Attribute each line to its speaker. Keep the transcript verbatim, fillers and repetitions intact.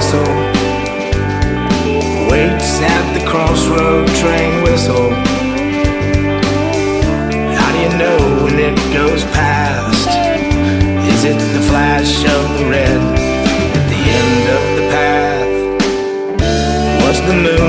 Speaker 1: vessel waits at the crossroad train whistle. How do you know when it goes past? Is it the flash of the red at the end of the path? Was the moon